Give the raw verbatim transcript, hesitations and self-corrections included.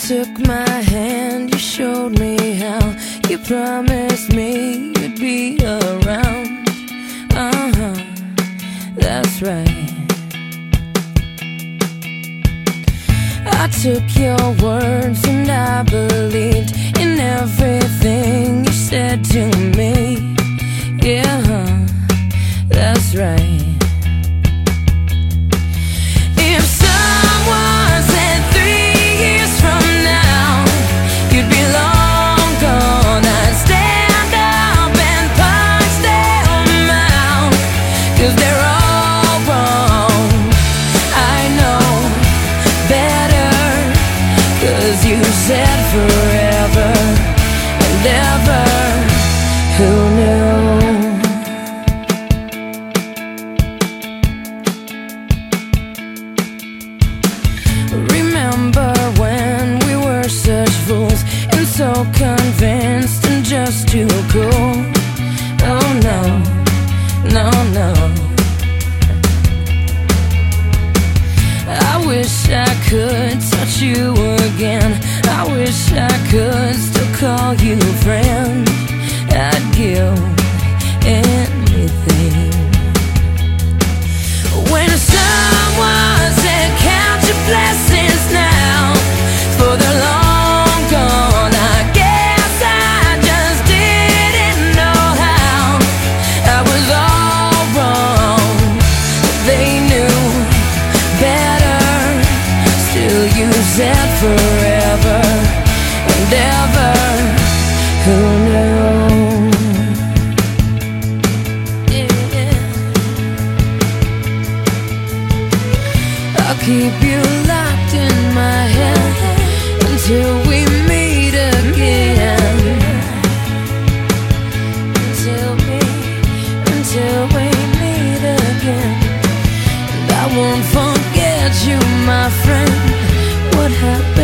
took my hand, you showed me how. You promised me you'd be around. Uh-huh, that's right. I took your words and I believed in everything you said to me. Yeah, that's right. If someone said three years from now you'd be long gone, I'd stand up and punch their mouth, 'cause they're all wrong. I know better, 'cause you said forever and ever. Who knew? Remember when we were such fools and so convinced and just too cool? Oh no, no, no. I wish I could touch you again. I wish I could still call you friend. I'd give anything. When someone said count your blessings now, for they're long gone, I guess I just didn't know how. I was all wrong, they knew better. Still you said forever and ever. Who knew? I'll keep you locked in my head until we meet again. Until we, until we meet again. And I won't forget you, my friend. What happened?